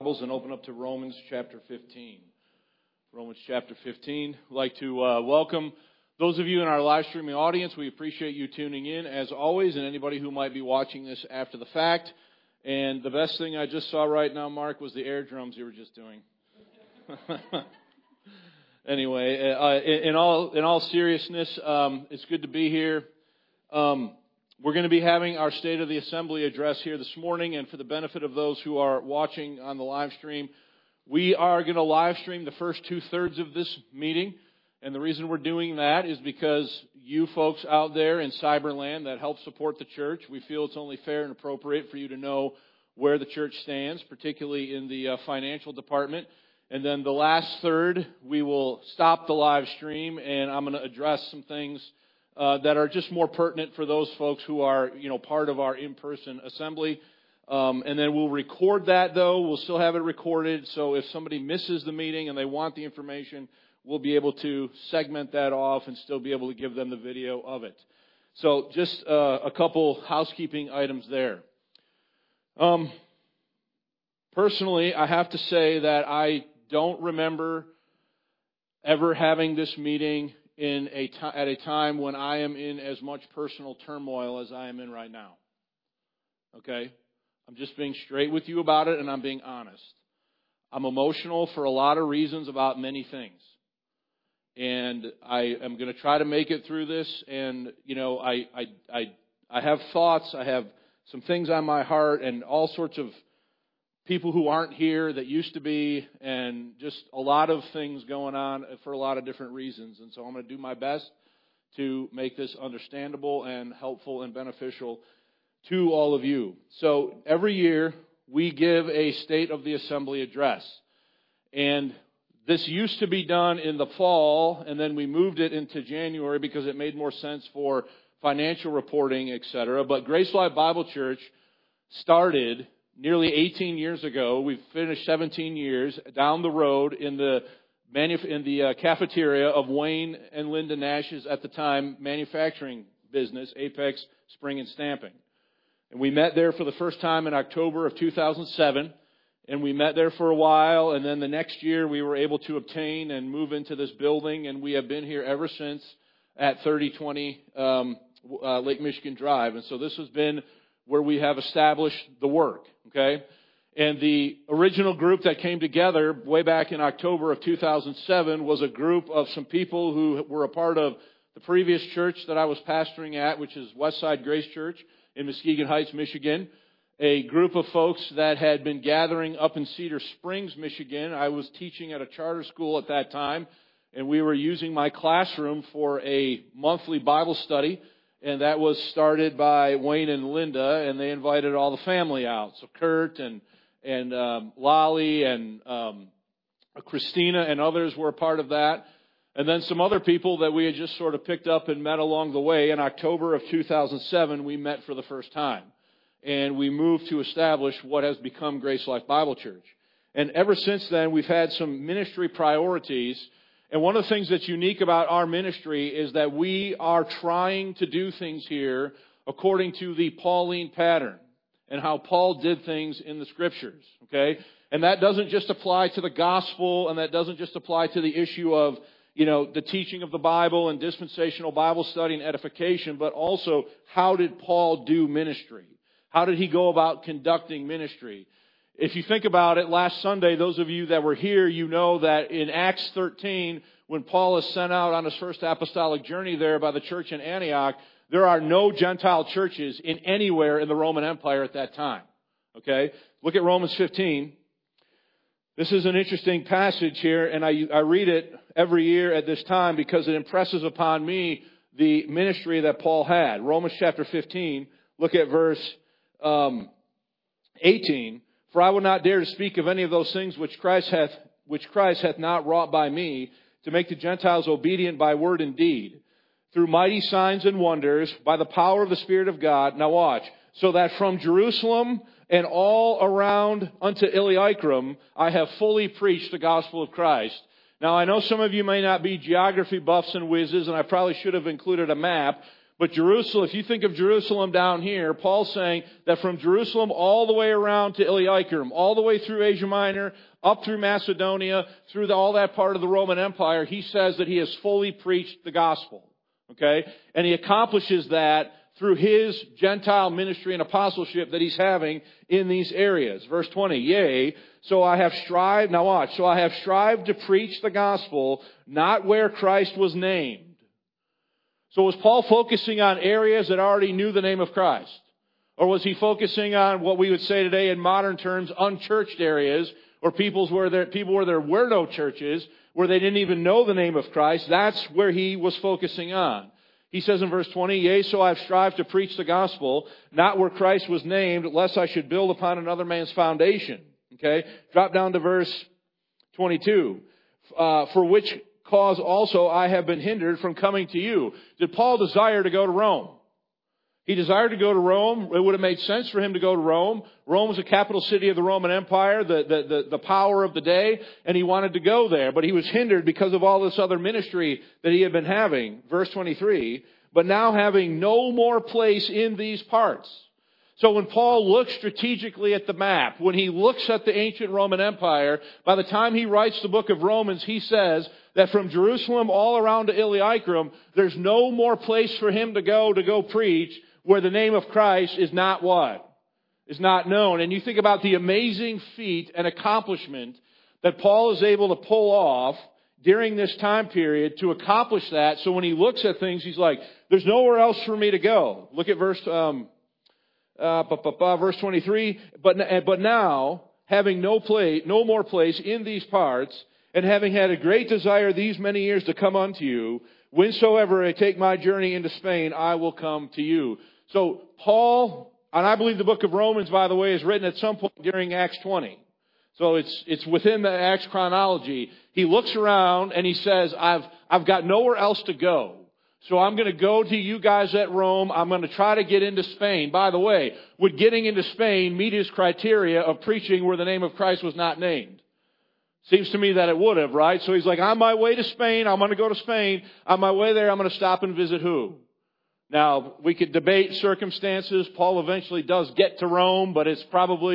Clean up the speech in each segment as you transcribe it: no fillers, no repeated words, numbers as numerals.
And open up to Romans chapter 15. Romans chapter 15. I'd like to welcome those of you in our live streaming audience. We appreciate you tuning in as always, and anybody who might be watching this after the fact. And the best thing I just saw right now, Mark, was the air drums you were just doing. Anyway, in all seriousness, it's good to be here. We're going to be having our State of the Assembly address here this morning, and for the benefit of those who are watching on the live stream, we are going to live stream the first 2/3 of this meeting, and the reason we're doing that is because you folks out there in Cyberland that help support the church, we feel it's only fair and appropriate for you to know where the church stands, particularly in the financial department. And then the last third, we will stop the live stream, and I'm going to address some things that are just more pertinent for those folks who are, part of our in-person assembly. And then we'll record that, though. We'll still have it recorded, so if somebody misses the meeting and they want the information, we'll be able to segment that off and still be able to give them the video of it. So just a couple housekeeping items there. Personally, I have to say that I don't remember ever having this meeting at a time when I am in as much personal turmoil as I am in right now. Okay? I'm just being straight with you about it, and I'm being honest. I'm emotional for a lot of reasons about many things. And I am going to try to make it through this, and, I have thoughts, I have some things on my heart, and all sorts of people who aren't here that used to be, and just a lot of things going on for a lot of different reasons. And so I'm going to do my best to make this understandable and helpful and beneficial to all of you. So every year we give a State of the Assembly address. And this used to be done in the fall, and then we moved it into January because it made more sense for financial reporting, etc. But Grace Life Bible Church started nearly 18 years ago. We've finished 17 years down the road in the cafeteria of Wayne and Linda Nash's, at the time, manufacturing business, Apex Spring and Stamping. And we met there for the first time in October of 2007, and we met there for a while, and then the next year we were able to obtain and move into this building, and we have been here ever since at 3020 Lake Michigan Drive. And so this has been where we have established the work, okay? And the original group that came together way back in October of 2007 was a group of some people who were a part of the previous church that I was pastoring at, which is Westside Grace Church in Muskegon Heights, Michigan. A group of folks that had been gathering up in Cedar Springs, Michigan. I was teaching at a charter school at that time, and we were using my classroom for a monthly Bible study. And that was started by Wayne and Linda, and they invited all the family out. So Kurt and Lolly and Christina and others were a part of that. And then some other people that we had just sort of picked up and met along the way. In October of 2007, we met for the first time. And we moved to establish what has become Grace Life Bible Church. And ever since then, we've had some ministry priorities. And one of the things that's unique about our ministry is that we are trying to do things here according to the Pauline pattern and how Paul did things in the Scriptures, okay? And that doesn't just apply to the gospel, and that doesn't just apply to the issue of, the teaching of the Bible and dispensational Bible study and edification, but also how did Paul do ministry? How did he go about conducting ministry? If you think about it, last Sunday, those of you that were here, you know that in Acts 13, when Paul is sent out on his first apostolic journey there by the church in Antioch, there are no Gentile churches in anywhere in the Roman Empire at that time. Okay? Look at Romans 15. This is an interesting passage here, and I read it every year at this time because it impresses upon me the ministry that Paul had. Romans chapter 15, look at verse 18. For I will not dare to speak of any of those things which Christ hath not wrought by me, to make the Gentiles obedient by word and deed, through mighty signs and wonders, by the power of the Spirit of God. Now watch. So that from Jerusalem and all around unto Illyricum, I have fully preached the gospel of Christ. Now I know some of you may not be geography buffs and whizzes, and I probably should have included a map, But Jerusalem, if you think of Jerusalem down here, Paul's saying that from Jerusalem all the way around to Illyricum, all the way through Asia Minor, up through Macedonia, through all that part of the Roman Empire, he says that he has fully preached the gospel. Okay? And he accomplishes that through his Gentile ministry and apostleship that he's having in these areas. Verse 20, yea, so I have strived, now watch, so I have strived to preach the gospel, not where Christ was named. So was Paul focusing on areas that already knew the name of Christ? Or was he focusing on what we would say today in modern terms, unchurched areas, or people where there were no churches, where they didn't even know the name of Christ? That's where he was focusing on. He says in verse 20, yea, so I have strived to preach the gospel, not where Christ was named, lest I should build upon another man's foundation. Okay? Drop down to verse 22. For which cause also I have been hindered from coming to you. Did Paul desire to go to Rome? He desired to go to Rome. It would have made sense for him to go to Rome. Rome was the capital city of the Roman Empire, the power of the day, and he wanted to go there. But he was hindered because of all this other ministry that he had been having. Verse 23, but now having no more place in these parts. So when Paul looks strategically at the map, when he looks at the ancient Roman Empire, by the time he writes the book of Romans, he says that from Jerusalem all around to Illyricum, there's no more place for him to go preach where the name of Christ is not what? Is not known. And you think about the amazing feat and accomplishment that Paul is able to pull off during this time period to accomplish that. So when he looks at things, he's like, there's nowhere else for me to go. Look at verse 23, but now, having no more place in these parts, and having had a great desire these many years to come unto you, whensoever I take my journey into Spain, I will come to you. So Paul, and I believe the book of Romans, by the way, is written at some point during Acts 20. So it's within the Acts chronology. He looks around and he says, I've got nowhere else to go. So I'm going to go to you guys at Rome. I'm going to try to get into Spain. By the way, would getting into Spain meet his criteria of preaching where the name of Christ was not named? Seems to me that it would have, right? So he's like, on my way to Spain, I'm going to go to Spain. On my way there, I'm going to stop and visit who? Now, we could debate circumstances. Paul eventually does get to Rome, but it's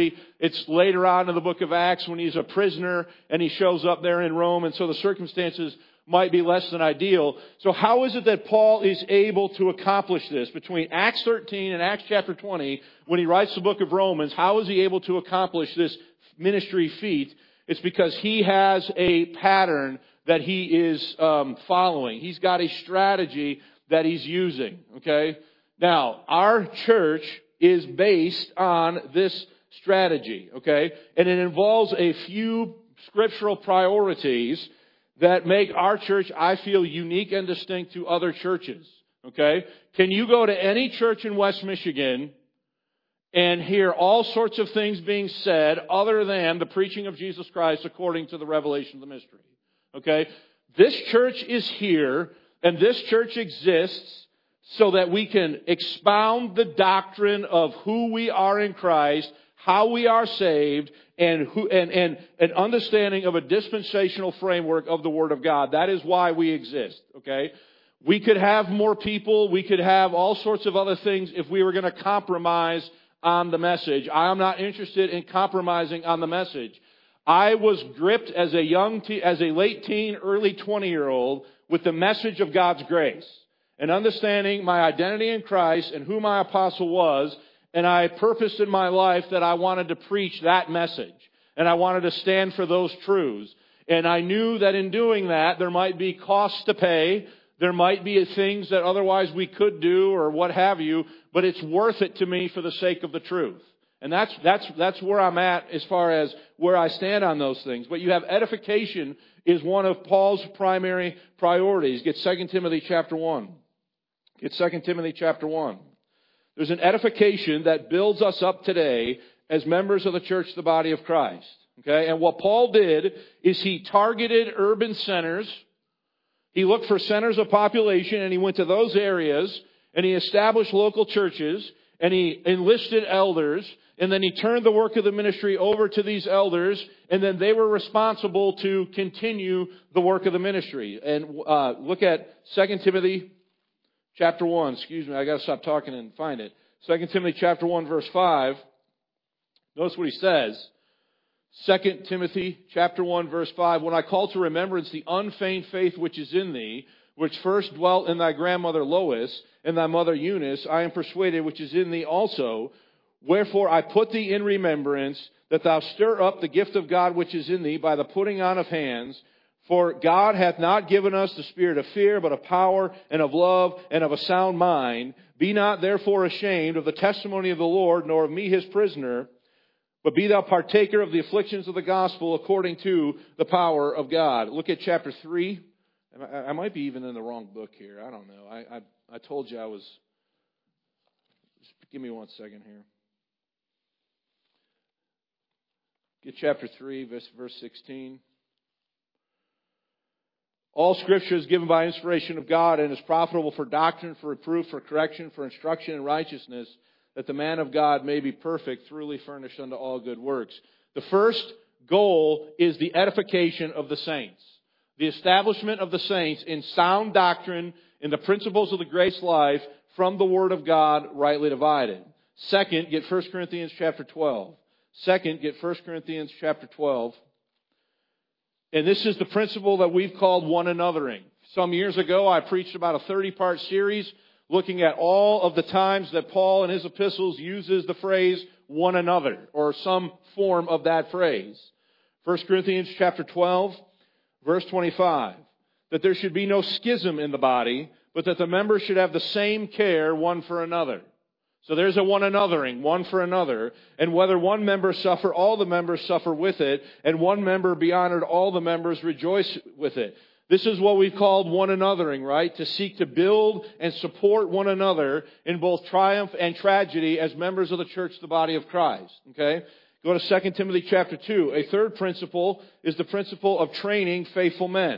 later on in the book of Acts when he's a prisoner and he shows up there in Rome. And so the circumstances might be less than ideal. So how is it that Paul is able to accomplish this? Between Acts 13 and Acts chapter 20, when he writes the book of Romans, how is he able to accomplish this ministry feat? It's because he has a pattern that he is following. He's got a strategy that he's using. Okay? Now, our church is based on this strategy. Okay? And it involves a few scriptural priorities that make our church, I feel, unique and distinct to other churches. Okay? Can you go to any church in West Michigan and hear all sorts of things being said other than the preaching of Jesus Christ according to the revelation of the mystery? Okay? This church is here, and this church exists so that we can expound the doctrine of who we are in Christ, how we are saved, and an understanding of a dispensational framework of the Word of God. That is why we exist, okay? We could have more people. We could have all sorts of other things if we were going to compromise on the message. I am not interested in compromising on the message. I was gripped as a late teen, early 20-year-old with the message of God's grace and understanding my identity in Christ and who my apostle was. And I purposed in my life that I wanted to preach that message. And I wanted to stand for those truths. And I knew that in doing that, there might be costs to pay. There might be things that otherwise we could do or what have you. But it's worth it to me for the sake of the truth. And that's where I'm at as far as where I stand on those things. But you have edification is one of Paul's primary priorities. Get 2 Timothy chapter 1. Get 2 Timothy chapter 1. There's an edification that builds us up today as members of the church, the body of Christ. Okay? And what Paul did is he targeted urban centers. He looked for centers of population and he went to those areas and he established local churches and he enlisted elders and then he turned the work of the ministry over to these elders and then they were responsible to continue the work of the ministry. And look at 2 Timothy chapter 1, I got to stop talking and find it. 2 Timothy chapter 1, verse 5. Notice what he says. 2 Timothy chapter 1, verse 5. When I call to remembrance the unfeigned faith which is in thee, which first dwelt in thy grandmother Lois and thy mother Eunice, I am persuaded which is in thee also. Wherefore I put thee in remembrance, that thou stir up the gift of God which is in thee by the putting on of hands. For God hath not given us the spirit of fear, but of power and of love and of a sound mind. Be not therefore ashamed of the testimony of the Lord, nor of me his prisoner, but be thou partaker of the afflictions of the gospel according to the power of God. Look at chapter 3. I might be even in the wrong book here. I don't know. I told you I was... Just give me 1 second here. Get chapter 3, verse 16. All Scripture is given by inspiration of God and is profitable for doctrine, for reproof, for correction, for instruction in righteousness, that the man of God may be perfect, thoroughly furnished unto all good works. The first goal is the edification of the saints. The establishment of the saints in sound doctrine, in the principles of the grace life, from the Word of God, rightly divided. Second, get 1 Corinthians chapter 12. Second, get 1 Corinthians chapter 12. And this is the principle that we've called one anothering. Some years ago, I preached about a 30-part series looking at all of the times that Paul in his epistles uses the phrase one another, or some form of that phrase. 1 Corinthians chapter 12, verse 25. That there should be no schism in the body, but that the members should have the same care one for another. So there's a one anothering, one for another. And whether one member suffer, all the members suffer with it. And one member be honored, all the members rejoice with it. This is what we've called one anothering, right? To seek to build and support one another in both triumph and tragedy as members of the church, the body of Christ. Okay? Go to 2 Timothy chapter 2. A third principle is the principle of training faithful men.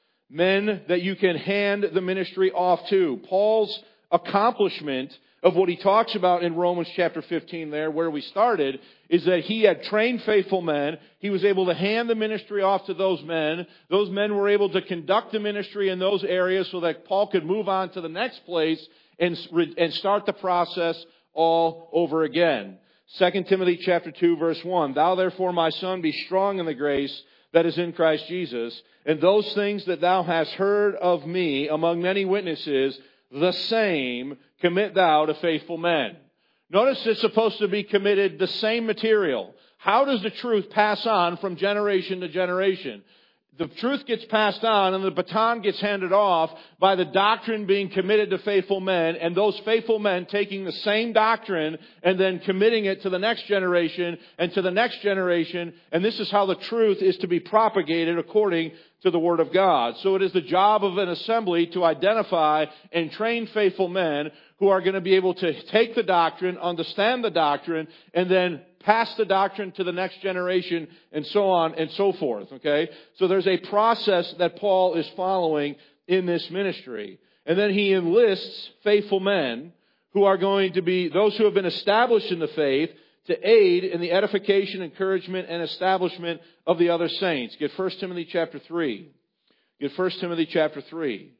Men that you can hand the ministry off to. Paul's accomplishment of what he talks about in Romans chapter 15 there, where we started, is that he had trained faithful men. He was able to hand the ministry off to those men. Those men were able to conduct the ministry in those areas so that Paul could move on to the next place and start the process all over again. 2 Timothy chapter 2 verse 1. Thou therefore, my son, be strong in the grace that is in Christ Jesus, and those things that thou hast heard of me among many witnesses, the same commit thou to faithful men. Notice it's supposed to be committed the same material. How does the truth pass on from generation to generation? The truth gets passed on and the baton gets handed off by the doctrine being committed to faithful men, and those faithful men taking the same doctrine and then committing it to the next generation and to the next generation. And this is how the truth is to be propagated according to the Word of God. So it is the job of an assembly to identify and train faithful men who are going to be able to take the doctrine, understand the doctrine, and then pass the doctrine to the next generation, and so on and so forth. Okay? So there's a process that Paul is following in this ministry. And then he enlists faithful men who are going to be those who have been established in the faith to aid in the edification, encouragement, and establishment of the other saints. Get 1 Timothy chapter 3. Get 1 Timothy chapter 3.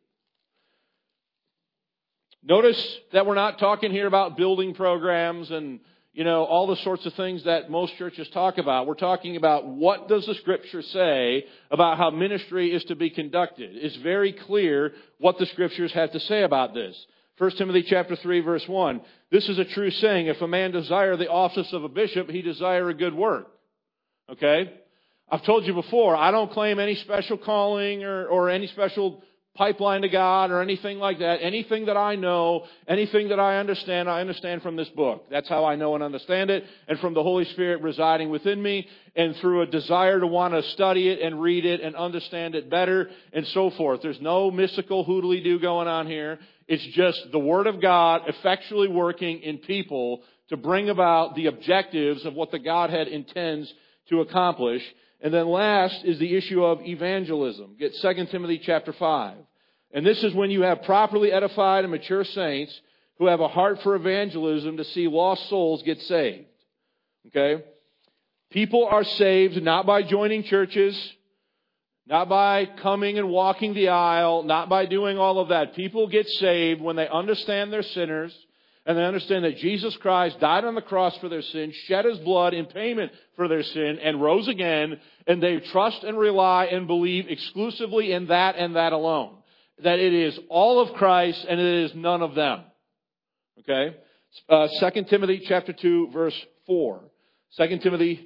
Notice that we're not talking here about building programs and, all the sorts of things that most churches talk about. We're talking about what does the Scripture say about how ministry is to be conducted. It's very clear what the Scriptures have to say about this. 1 Timothy chapter 3, verse 1. This is a true saying. If a man desire the office of a bishop, he desire a good work. Okay? I've told you before, I don't claim any special calling or any special pipeline to God or anything like that. Anything that I know, anything that I understand from this book. That's how I know and understand it, and from the Holy Spirit residing within me, and through a desire to want to study it and read it and understand it better and so forth. There's no mystical hoodly-doo going on here. It's just the Word of God effectually working in people to bring about the objectives of what the Godhead intends to accomplish. And then last is the issue of evangelism. Get 2 Timothy chapter 5. And this is when you have properly edified and mature saints who have a heart for evangelism to see lost souls get saved. Okay? People are saved not by joining churches, Not by coming and walking the aisle, not by doing all of that. People get saved when they understand they're sinners and they understand that Jesus Christ died on the cross for their sin, shed His blood in payment for their sin, and rose again, and they trust and rely and believe exclusively in that and that alone. That it is all of Christ and it is none of them. Okay? 2 Timothy chapter 2, verse 4. 2 Timothy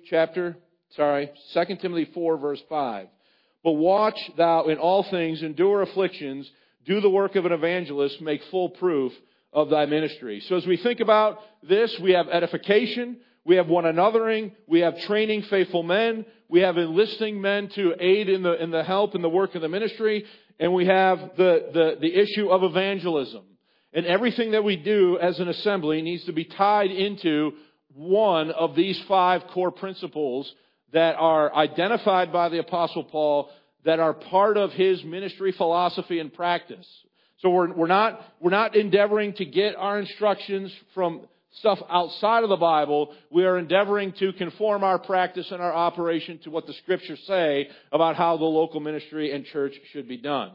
4, verse 5. But watch thou in all things, endure afflictions, do the work of an evangelist, make full proof of thy ministry. So as we think about this, we have edification, we have one anothering, we have training faithful men, we have enlisting men to aid in the help and the work of the ministry, and we have the issue of evangelism. And everything that we do as an assembly needs to be tied into one of these 5 core principles that are identified by the Apostle Paul, that are part of his ministry philosophy and practice. So we're not endeavoring to get our instructions from stuff outside of the Bible. We are endeavoring to conform our practice and our operation to what the Scriptures say about how the local ministry and church should be done.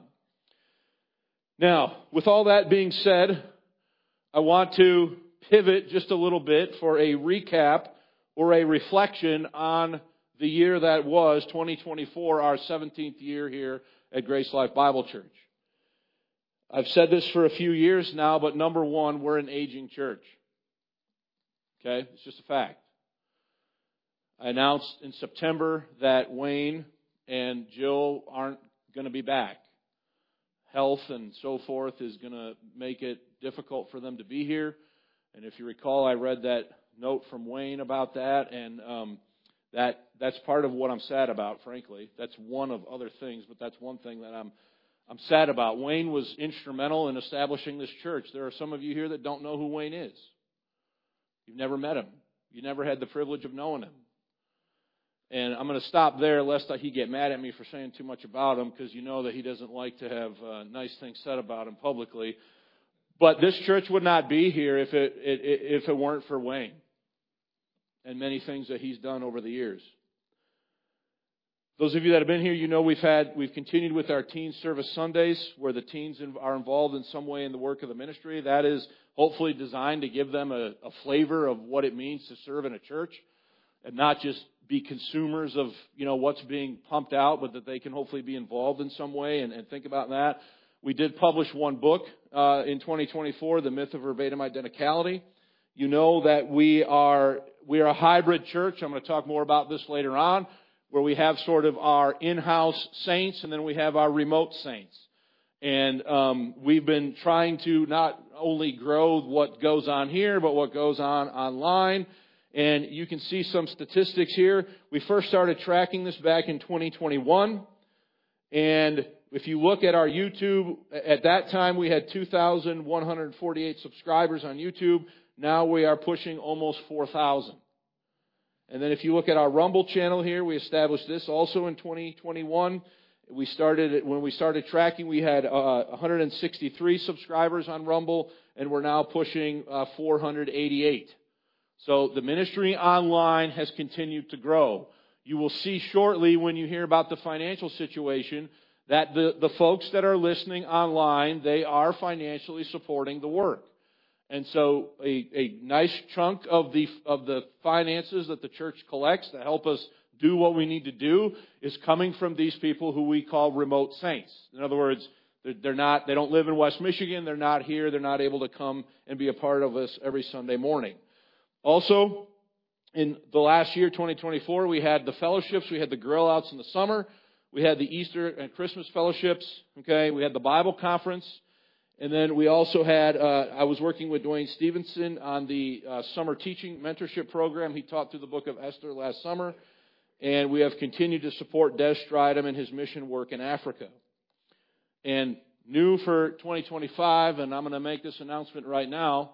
Now, with all that being said, I want to pivot just a little bit for a recap or a reflection on the year that was 2024, our 17th year here at Grace Life Bible Church. I've said this for a few years now, but number one, we're an aging church. Okay? It's just a fact. I announced in September that Wayne and Jill aren't going to be back. Health and so forth is going to make it difficult for them to be here. And if you recall, I read that note from Wayne about that, and that's part of what I'm sad about, frankly. That's one of other things, but that's one thing that I'm sad about. Wayne was instrumental in establishing this church. There are some of you here that don't know who Wayne is. You've never met him. You never had the privilege of knowing him. And I'm going to stop there lest he get mad at me for saying too much about him, because you know that he doesn't like to have nice things said about him publicly. But this church would not be here if it weren't for Wayne and many things that he's done over the years. Those of you that have been here, you know we've continued with our teen service Sundays, where the teens are involved in some way in the work of the ministry. That is hopefully designed to give them a flavor of what it means to serve in a church, and not just be consumers of what's being pumped out, but that they can hopefully be involved in some way and think about that. We did publish one book in 2024, The Myth of Verbatim Identicality. You know that we are a hybrid church. I'm going to talk more about this later on, where we have sort of our in-house saints and then we have our remote saints. And we've been trying to not only grow what goes on here, but what goes on online. And you can see some statistics here. We first started tracking this back in 2021. And if you look at our YouTube, at that time we had 2,148 subscribers on YouTube. Now we are pushing almost 4,000. And then if you look at our Rumble channel here, we established this also in 2021. When we started tracking, we had 163 subscribers on Rumble, and we're now pushing 488. So the ministry online has continued to grow. You will see shortly when you hear about the financial situation that the folks that are listening online, they are financially supporting the work. And so a nice chunk of the finances that the church collects to help us do what we need to do is coming from these people who we call remote saints. In other words, they don't live in West Michigan, they're not here, they're not able to come and be a part of us every Sunday morning. Also, in the last year, 2024, we had the fellowships, we had the grill outs in the summer, we had the Easter and Christmas fellowships, okay, we had the Bible conference. And then we also had, I was working with Dwayne Stevenson on the summer teaching mentorship program. He taught through the book of Esther last summer. And we have continued to support Des Stridham in his mission work in Africa. And new for 2025, and I'm going to make this announcement right now,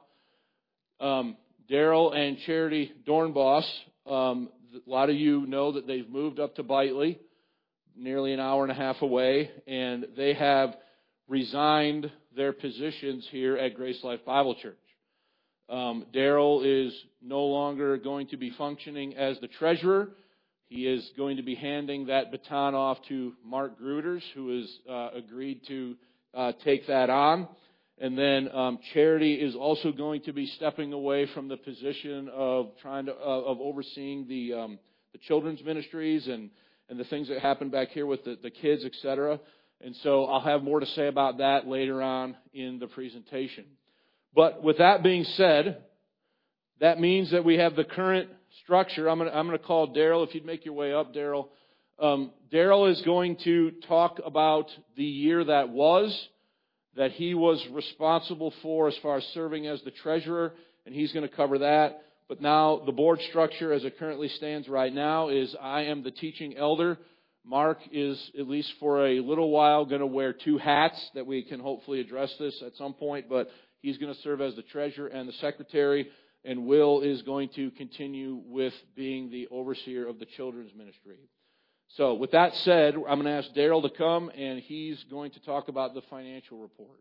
Daryl and Charity Dornboss, a lot of you know that they've moved up to Bitely, nearly an hour and a half away, and they have resigned their positions here at Grace Life Bible Church. Daryl is no longer going to be functioning as the treasurer. He is going to be handing that baton off to Mark Gruters, who has agreed to take that on. And then Charity is also going to be stepping away from the position of overseeing the children's ministries and the things that happen back here with the kids, etc. And so I'll have more to say about that later on in the presentation. But with that being said, that means that we have the current structure. I'm going to call Daryl. If you'd make your way up, Daryl. Daryl is going to talk about the year that was, that he was responsible for as far as serving as the treasurer, and he's going to cover that. But now the board structure as it currently stands right now is I am the teaching elder. Mark is, at least for a little while, going to wear two hats that we can hopefully address this at some point, but he's going to serve as the treasurer and the secretary, and Will is going to continue with being the overseer of the children's ministry. So with that said, I'm going to ask Daryl to come, and he's going to talk about the financial report.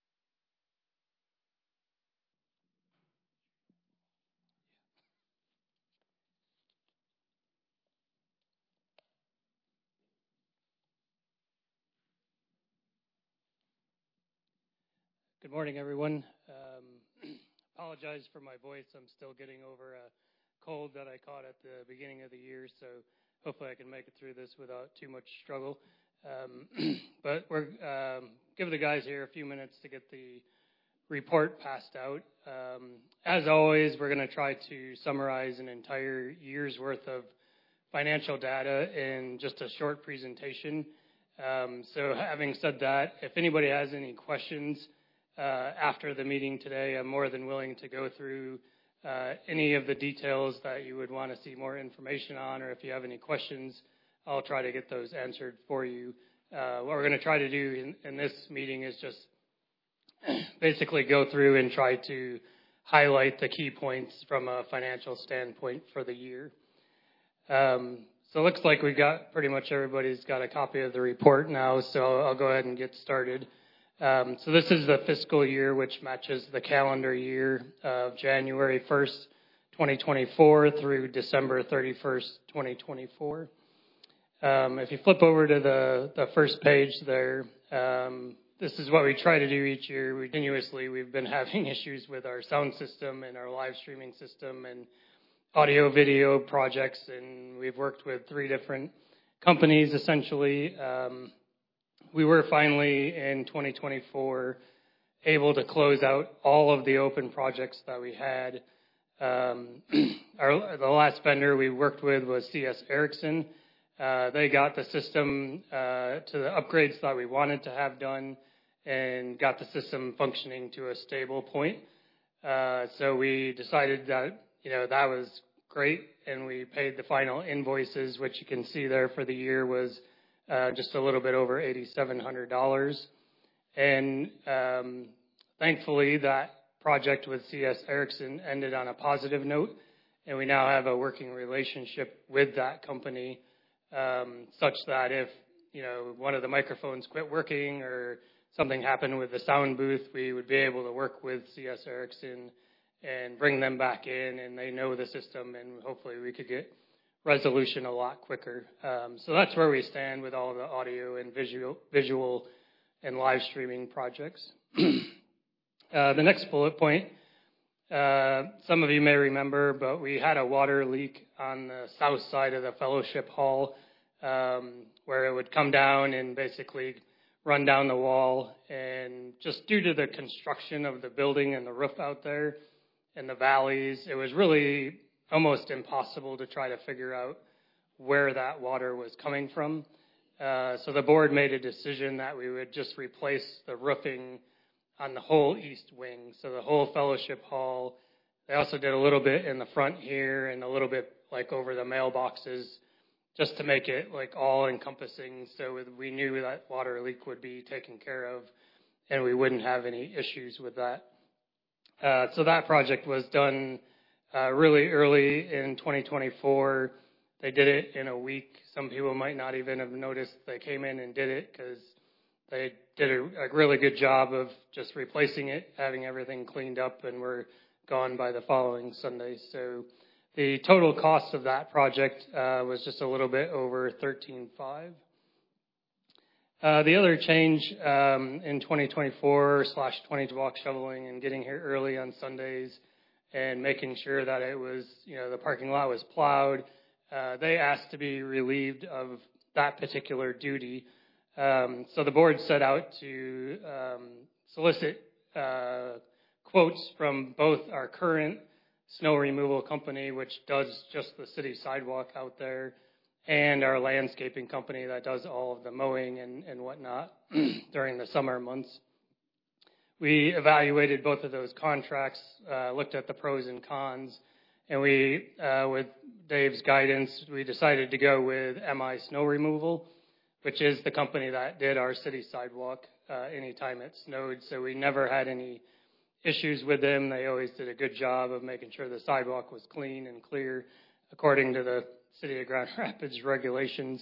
Good morning, everyone. Apologize for my voice. I'm still getting over a cold that I caught at the beginning of the year, so hopefully I can make it through this without too much struggle. But we're give the guys here a few minutes to get the report passed out. As always, we're going to try to summarize an entire year's worth of financial data in just a short presentation. So having said that, if anybody has any questions after the meeting today, I'm more than willing to go through any of the details that you would want to see more information on, or if you have any questions, I'll try to get those answered for you. What we're going to try to do in this meeting is just basically go through and try to highlight the key points from a financial standpoint for the year. So it looks like we got pretty much everybody's got a copy of the report now, so I'll go ahead and get started. So this is the fiscal year, which matches the calendar year of January 1st, 2024 through December 31st, 2024. If you flip over to the first page there, this is what we try to do each year. We've been having issues with our sound system and our live streaming system and audio video projects, and we've worked with 3 different companies essentially. We were finally in 2024 able to close out all of the open projects that we had. The last vendor we worked with was C.S. Erickson. They got the system to the upgrades that we wanted to have done and got the system functioning to a stable point. So we decided that, that was great, and we paid the final invoices, which you can see there for the year was just a little bit over $8,700. And thankfully, that project with C.S. Erickson ended on a positive note, and we now have a working relationship with that company, such that if one of the microphones quit working or something happened with the sound booth, we would be able to work with C.S. Erickson and bring them back in, and they know the system, and hopefully we could get resolution a lot quicker. So that's where we stand with all the audio and visual and live streaming projects. The next bullet point, some of you may remember, but we had a water leak on the south side of the fellowship hall, where it would come down and basically run down the wall. And just due to the construction of the building and the roof out there and the valleys, it was really almost impossible to try to figure out where that water was coming from. So the board made a decision that we would just replace the roofing on the whole east wing, so the whole fellowship hall. They also did a little bit in the front here and a little bit like over the mailboxes, just to make it like all encompassing, so we knew that water leak would be taken care of and we wouldn't have any issues with that. So that project was done really early in 2024. They did it in a week. Some people might not even have noticed they came in and did it, because they did a really good job of just replacing it, having everything cleaned up, and we're gone by the following Sunday. So The total cost of that project was just a little bit over $13.5 million. The other change in 2024/20 walk shoveling and getting here early on Sundays and making sure that it was, the parking lot was plowed. They asked to be relieved of that particular duty. So the board set out to solicit quotes from both our current snow removal company, which does just the city sidewalk out there, and our landscaping company that does all of the mowing and whatnot during the summer months. We evaluated both of those contracts, looked at the pros and cons, and we, with Dave's guidance, we decided to go with MI Snow Removal, which is the company that did our city sidewalk anytime it snowed. So we never had any issues with them. They always did a good job of making sure the sidewalk was clean and clear according to the City of Grand Rapids regulations.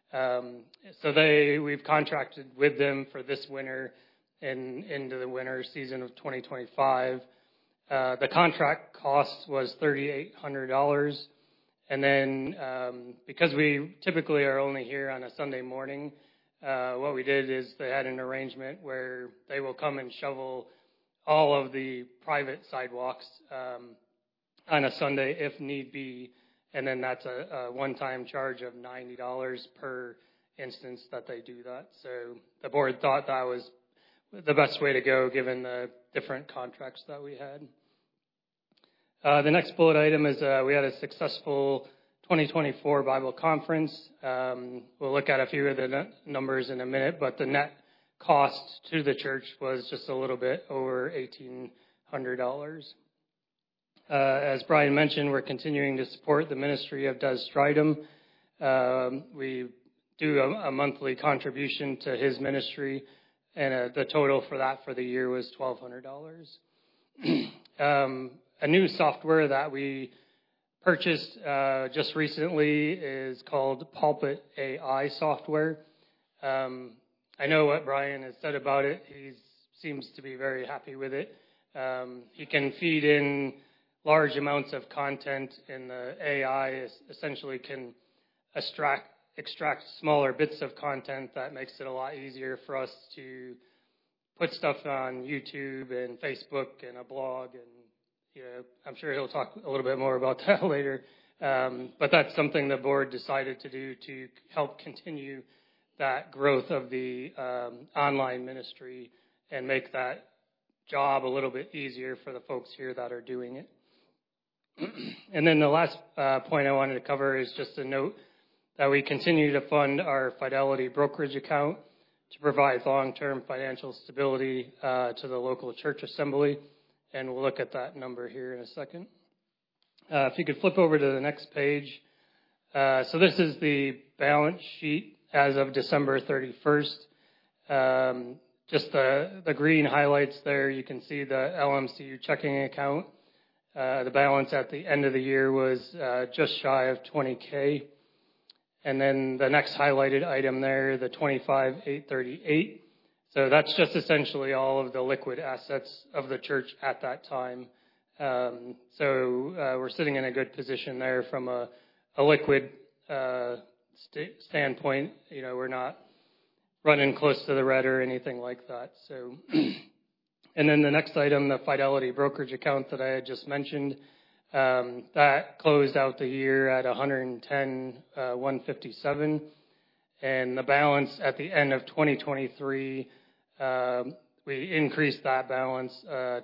So we've contracted with them for this winter and into the winter season of 2025. The contract cost was $3,800. And then because we typically are only here on a Sunday morning, what we did is they had an arrangement where they will come and shovel all of the private sidewalks on a Sunday if need be. And then that's a one-time charge of $90 per instance that they do that. So the board thought that was the best way to go given the different contracts that we had. The next bullet item is we had a successful 2024 Bible conference. We'll look at a few of the numbers in a minute, but the net cost to the church was just a little bit over $1,800. As Brian mentioned, we're continuing to support the ministry of Des Stridham. We do a monthly contribution to his ministry, and the total for that for the year was $1,200. A new software that we purchased just recently is called Pulpit AI software. I know what Brian has said about it. He seems to be very happy with it. He can feed in large amounts of content, and the AI essentially can extract smaller bits of content that makes it a lot easier for us to put stuff on YouTube and Facebook and a blog. And I'm sure he'll talk a little bit more about that later. But that's something the board decided to do to help continue that growth of the online ministry and make that job a little bit easier for the folks here that are doing it. And then the last point I wanted to cover is just a note that we continue to fund our Fidelity brokerage account to provide long-term financial stability to the local church assembly. And we'll look at that number here in a second. If you could flip over to the next page. So this is the balance sheet as of December 31st. Just the green highlights there, you can see the LMCU checking account. The balance at the end of the year was just shy of $20,000. And then the next highlighted item there, the $25,838. So that's just essentially all of the liquid assets of the church at that time. So we're sitting in a good position there from a liquid standpoint. We're not running close to the red or anything like that. So, and then the next item, the Fidelity brokerage account that I had just mentioned, that closed out the year at $110,157, and the balance at the end of 2023, we increased that balance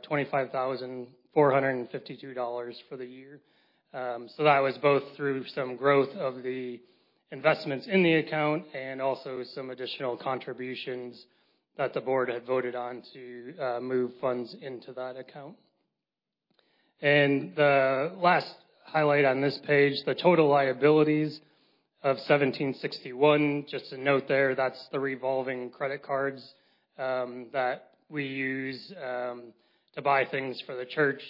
$25,452 for the year. So that was both through some growth of the investments in the account and also some additional contributions that the board had voted on to move funds into that account. And the last highlight on this page, the total liabilities of $1,761. Just a note there, that's the revolving credit cards that we use to buy things for the church,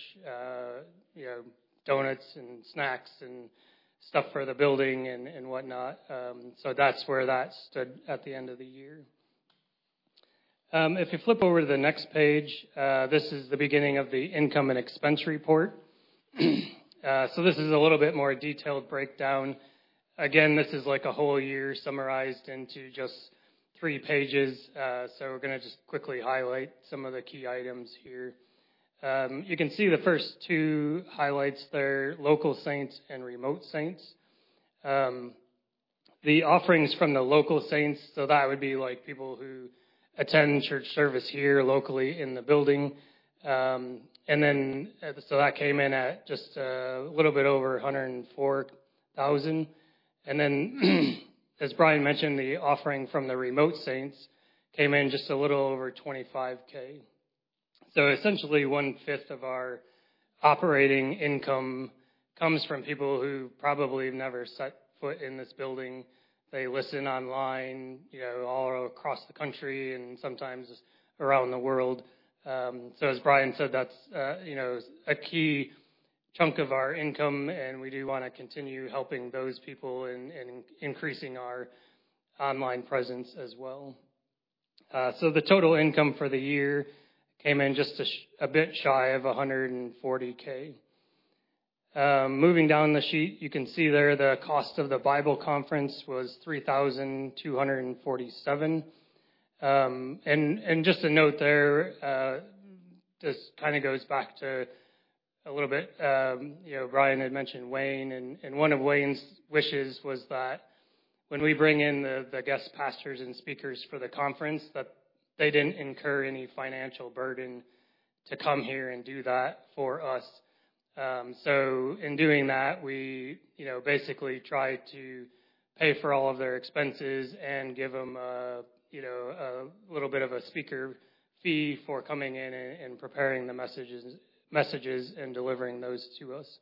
donuts and snacks and stuff for the building and whatnot. So that's where that stood at the end of the year. If you flip over to the next page, this is the beginning of the income and expense report. So this is a little bit more detailed breakdown. Again, this is like a whole year summarized into just 3 pages. So we're going to just quickly highlight some of the key items here. You can see the first 2 highlights there, local saints and remote saints. The offerings from the local saints, so that would be like people who attend church service here locally in the building. And then, so that came in at just a little bit over 104,000. And then, as Brian mentioned, the offering from the remote saints came in just a little over 25K. So essentially 1/5 of our operating income comes from people who probably have never set foot in this building. They listen online, all across the country and sometimes around the world. So as Brian said, that's, a key chunk of our income, and we do want to continue helping those people and increasing our online presence as well. So the total income for the year came in just a bit shy of 140K. Moving down the sheet, you can see there the cost of the Bible conference was $3,247. And just a note there, this kind of goes back to a little bit, Brian had mentioned Wayne, and one of Wayne's wishes was that when we bring in the guest pastors and speakers for the conference, that they didn't incur any financial burden to come here and do that for us. So in doing that, we, basically try to pay for all of their expenses and give them, a little bit of a speaker fee for coming in and preparing the messages and delivering those to us.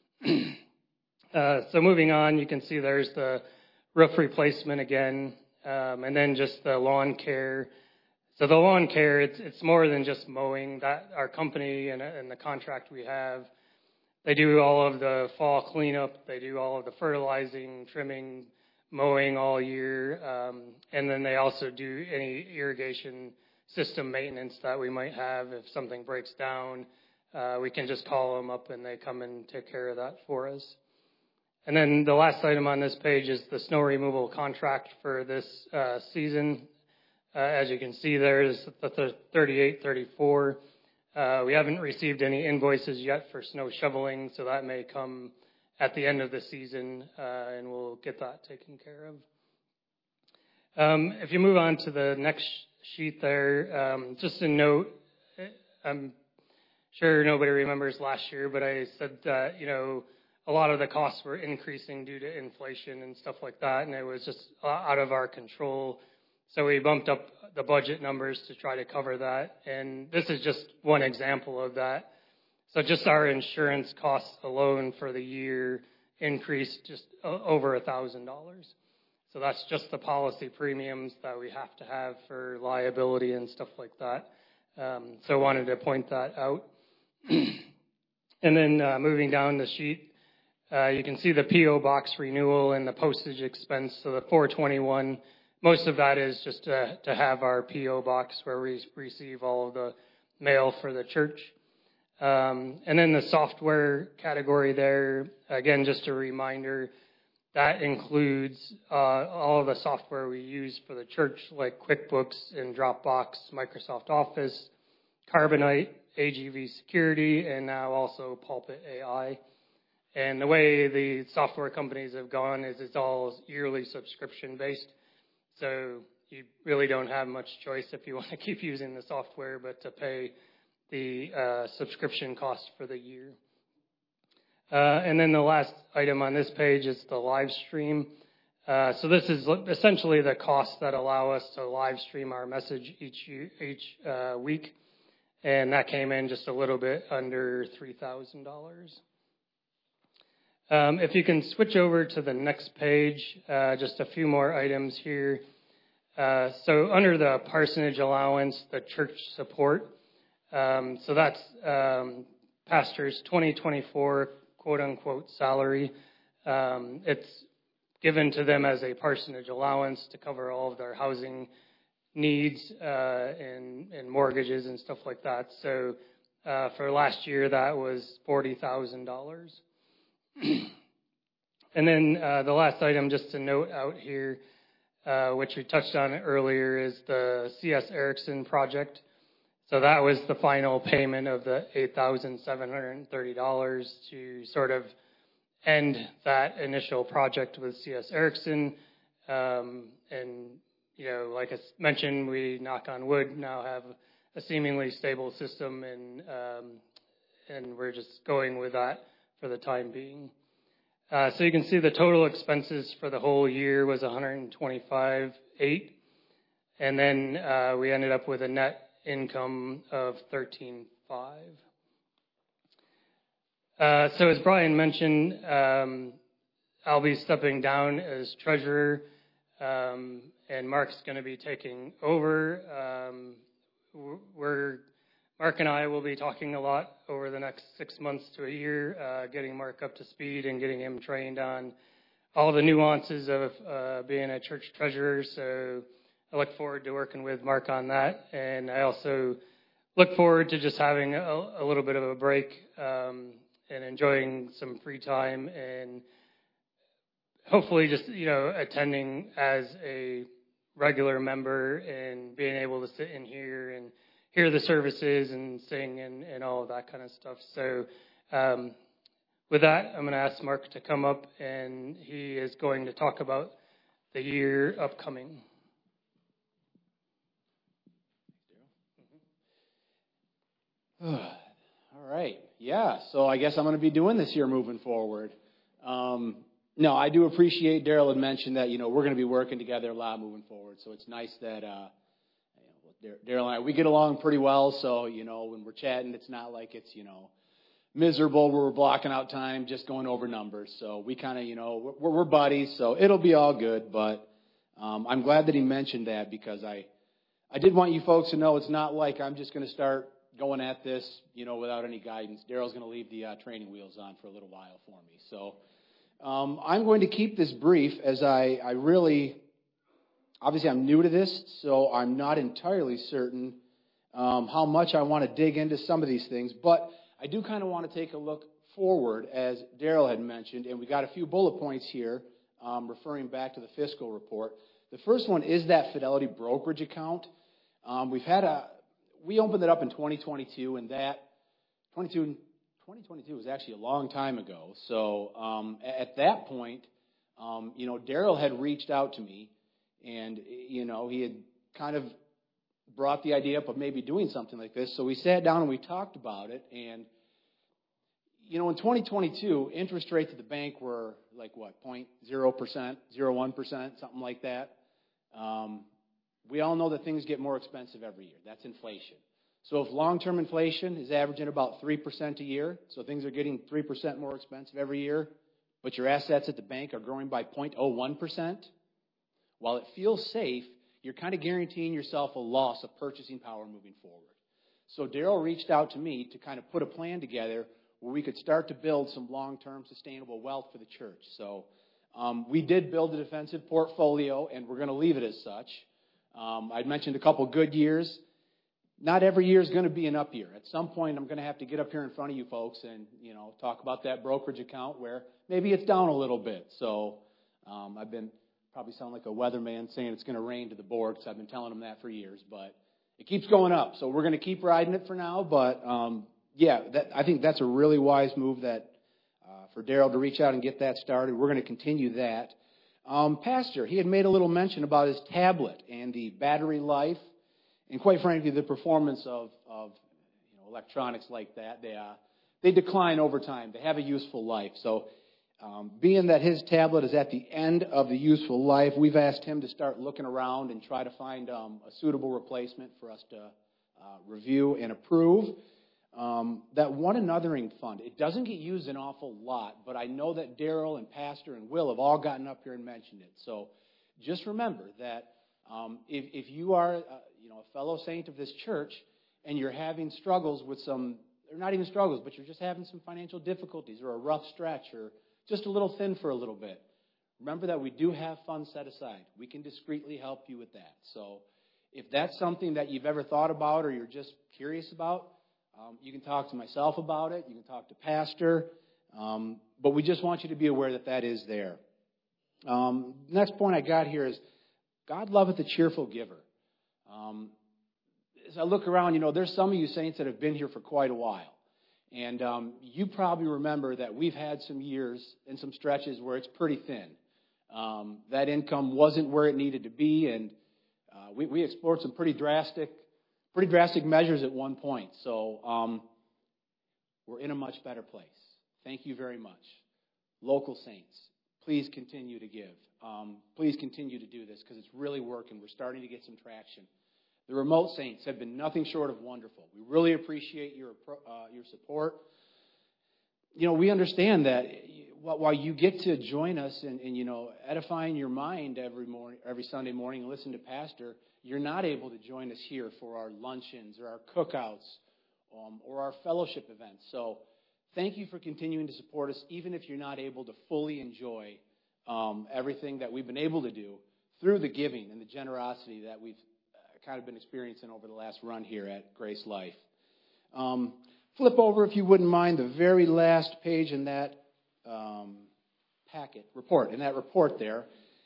So moving on, you can see there's the roof replacement again, and then just the lawn care. So the lawn care, it's more than just mowing. That our company and the contract we have, they do all of the fall cleanup. They do all of the fertilizing, trimming, mowing all year. And then they also do any irrigation system maintenance that we might have. If something breaks down, we can just call them up and they come and take care of that for us. And then the last item on this page is the snow removal contract for this season. As you can see there is the 3834. We haven't received any invoices yet for snow shoveling, so that may come at the end of the season, and we'll get that taken care of. If you move on to the next sheet there, just a note, I'm sure nobody remembers last year, but I said that, a lot of the costs were increasing due to inflation and stuff like that, and it was just out of our control. So we bumped up the budget numbers to try to cover that. And this is just one example of that. So just our insurance costs alone for the year increased just over $1,000. So that's just the policy premiums that we have to have for liability and stuff like that. So I wanted to point that out. And then moving down the sheet, you can see the P.O. box renewal and the postage expense. So the 421, most of that is just to have our P.O. box where we receive all of the mail for the church. And then the software category there, again, just a reminder, that includes all of the software we use for the church, like QuickBooks and Dropbox, Microsoft Office, Carbonite, AGV Security, and now also Pulpit AI. And the way the software companies have gone is it's all yearly subscription-based. So you really don't have much choice if you want to keep using the software, but to pay the subscription cost for the year. And then the last item on this page is the live stream. So this is essentially the costs that allow us to live stream our message each week. And that came in just a little bit under $3,000. If you can switch over to the next page, just a few more items here. So under the parsonage allowance, the church support, so that's pastor's 2024 quote-unquote salary. It's given to them as a parsonage allowance to cover all of their housing needs and mortgages and stuff like that. So for last year, that was $40,000. And then the last item, just to note out here, which we touched on earlier, is the C.S. Erickson project. So that was the final payment of the $8,730 to sort of end that initial project with C.S. Erickson. And, you know, like I mentioned, we, knock on wood, now have a seemingly stable system, and we're just going with that for the time being. So you can see the total expenses for the whole year was $125,800, and then we ended up with a net income of $13,500. So as Brian mentioned, I'll be stepping down as treasurer, and Mark's going to be taking over. Mark and I will be talking a lot over the next 6 months to a year, getting Mark up to speed and getting him trained on all the nuances of being a church treasurer. So I look forward to working with Mark on that. And I also look forward to just having a little bit of a break and enjoying some free time, and hopefully just, you know, attending as a regular member and being able to sit in here and hear the services and sing and all of that kind of stuff. So with that, I'm going to ask Mark to come up, and he is going to talk about the year upcoming. All right. Yeah, so I guess I'm going to be doing this year moving forward. No, I do appreciate Daryl had mentioned that, you know, we're going to be working together a lot moving forward. So it's nice that Daryl and I, we get along pretty well. So, you know, when we're chatting, it's not like it's, you know, miserable where we're blocking out time just going over numbers. So we kind of, you know, we're buddies, so it'll be all good. But I'm glad that he mentioned that, because I did want you folks to know it's not like I'm just going to start going at this, you know, without any guidance. Daryl's going to leave the training wheels on for a little while for me. So I'm going to keep this brief, as I really, obviously I'm new to this, so I'm not entirely certain how much I want to dig into some of these things. But I do kind of want to take a look forward, as Daryl had mentioned, and we got a few bullet points here referring back to the fiscal report. The first one is that Fidelity brokerage account. We opened it up in 2022, and that 2022 was actually a long time ago. So at that point, you know, Daryl had reached out to me, and, you know, he had kind of brought the idea up of maybe doing something like this. So we sat down and we talked about it. And, you know, in 2022, interest rates at the bank were like, what, 0.0%, 0.01%, something like that. We all know that things get more expensive every year. That's inflation. So if long-term inflation is averaging about 3% a year, so things are getting 3% more expensive every year, but your assets at the bank are growing by 0.01%, while it feels safe, you're kind of guaranteeing yourself a loss of purchasing power moving forward. So Daryl reached out to me to kind of put a plan together where we could start to build some long-term sustainable wealth for the church. So we did build a defensive portfolio, and we're going to leave it as such. I'd mentioned a couple good years. Not every year is going to be an up year. At some point, I'm going to have to get up here in front of you folks and, you know, talk about that brokerage account where maybe it's down a little bit. So I've been probably sound like a weatherman saying it's going to rain to the board, because I've been telling them that for years. But it keeps going up, so we're going to keep riding it for now. But, yeah, I think that's a really wise move that for Daryl to reach out and get that started. We're going to continue that. Pastor, he had made a little mention about his tablet and the battery life, and quite frankly, the performance of you know, electronics like that. They decline over time. They have a useful life. So being that his tablet is at the end of the useful life, we've asked him to start looking around and try to find a suitable replacement for us to review and approve. That one anothering fund, it doesn't get used an awful lot, but I know that Daryl and Pastor and Will have all gotten up here and mentioned it. So just remember that if you are you know, a fellow saint of this church and you're having struggles with some, or not even struggles, but you're just having some financial difficulties or a rough stretch or just a little thin for a little bit, remember that we do have funds set aside. We can discreetly help you with that. So if that's something that you've ever thought about or you're just curious about, you can talk to myself about it. You can talk to Pastor. But we just want you to be aware that that is there. Next point I got here is God loveth a cheerful giver. As I look around, there's some of you saints that have been here for quite a while. And you probably remember that we've had some years and some stretches where it's pretty thin. That income wasn't where it needed to be, and we explored some pretty drastic measures at one point. So we're in a much better place. Thank you very much. Local saints, please continue to give. Please continue to do this because it's really working. We're starting to get some traction. The remote saints have been nothing short of wonderful. We really appreciate your support. We understand that while you get to join us and edifying your mind every Sunday morning and listen to Pastor, you're not able to join us here for our luncheons or our cookouts or our fellowship events. So thank you for continuing to support us, even if you're not able to fully enjoy everything that we've been able to do through the giving and the generosity that we've kind of been experiencing over the last run here at Grace Life. Flip over, if you wouldn't mind, the very last page in that report there.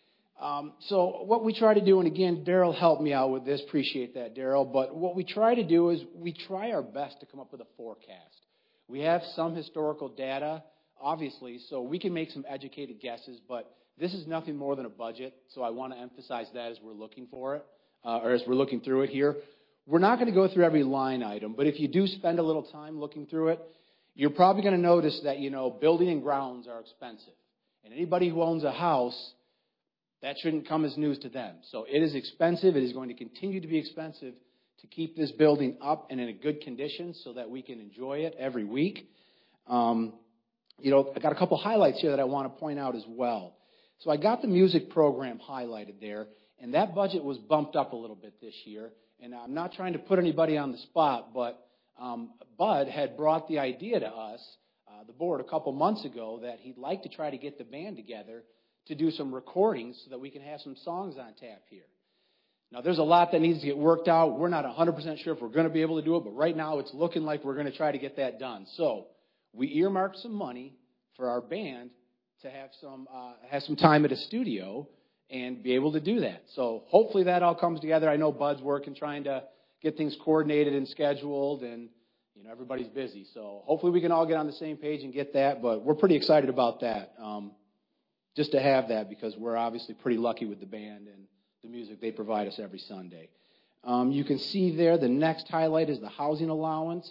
So what we try to do, and again, Daryl helped me out with this. Appreciate that, Daryl. But what we try to do is we try our best to come up with a forecast. We have some historical data, obviously, so we can make some educated guesses, but this is nothing more than a budget, so I want to emphasize that as we're looking for it. Or as we're looking through it here. We're not going to go through every line item, but if you do spend a little time looking through it, you're probably going to notice that, building and grounds are expensive. And anybody who owns a house, that shouldn't come as news to them. So it is expensive. It is going to continue to be expensive to keep this building up and in a good condition so that we can enjoy it every week. I got a couple highlights here that I want to point out as well. So I got the music program highlighted there. And that budget was bumped up a little bit this year. And I'm not trying to put anybody on the spot, but Bud had brought the idea to us, the board, a couple months ago, that he'd like to try to get the band together to do some recordings so that we can have some songs on tap here. Now, there's a lot that needs to get worked out. We're not 100% sure if we're going to be able to do it, but right now it's looking like we're going to try to get that done. So we earmarked some money for our band to have some time at a studio and be able to do that. So hopefully that all comes together. I know Bud's working, trying to get things coordinated and scheduled, and everybody's busy. So hopefully we can all get on the same page and get that, but we're pretty excited about that, just to have that because we're obviously pretty lucky with the band and the music they provide us every Sunday. You can see there the next highlight is the housing allowance.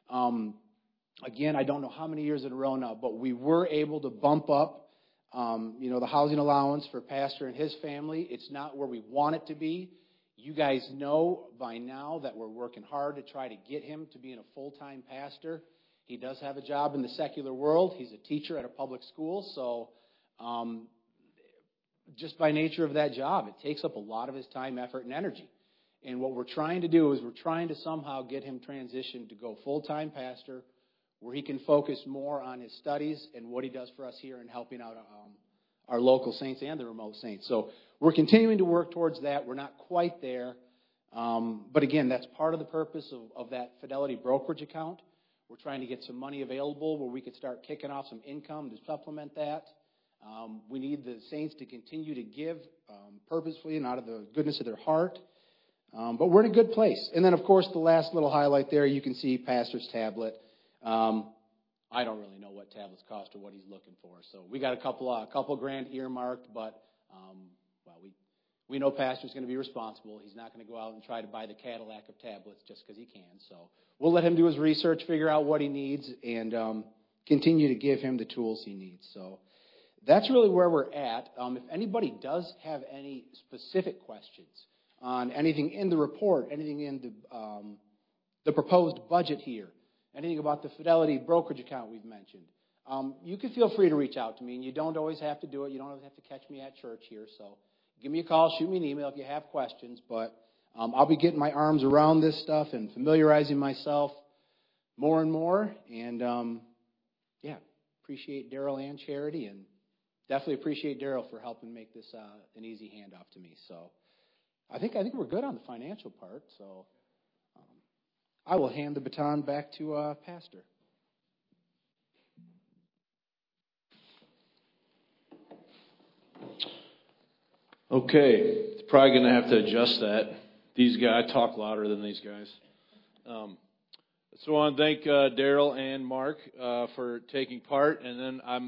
Again, I don't know how many years in a row now, but we were able to bump up the housing allowance for Pastor and his family. It's not where we want it to be. You guys know by now that we're working hard to try to get him to being a full-time pastor. He does have a job in the secular world. He's a teacher at a public school. So just by nature of that job, it takes up a lot of his time, effort, and energy. And what we're trying to do is we're trying to somehow get him transitioned to go full-time pastor, where he can focus more on his studies and what he does for us here and helping out our local saints and the remote saints. So we're continuing to work towards that. We're not quite there. But again, that's part of the purpose of that Fidelity brokerage account. We're trying to get some money available where we could start kicking off some income to supplement that. We need the saints to continue to give purposefully and out of the goodness of their heart. But we're in a good place. And then, of course, the last little highlight there, you can see Pastor's tablet. I don't really know what tablets cost or what he's looking for. So we got a couple grand earmarked, but we know Pastor's going to be responsible. He's not going to go out and try to buy the Cadillac of tablets just because he can. So we'll let him do his research, figure out what he needs, and continue to give him the tools he needs. So that's really where we're at. If anybody does have any specific questions on anything in the report, anything in the proposed budget here, anything about the Fidelity brokerage account we've mentioned, you can feel free to reach out to me. And you don't always have to do it. You don't always have to catch me at church here. So give me a call, shoot me an email if you have questions. But I'll be getting my arms around this stuff and familiarizing myself more and more. And, appreciate Daryl and Charity. And definitely appreciate Daryl for helping make this an easy handoff to me. So I think we're good on the financial part. So I will hand the baton back to Pastor. Okay, it's probably going to have to adjust that. These guys, I talk louder than these guys. So I want to thank Daryl and Mark for taking part, and then I'm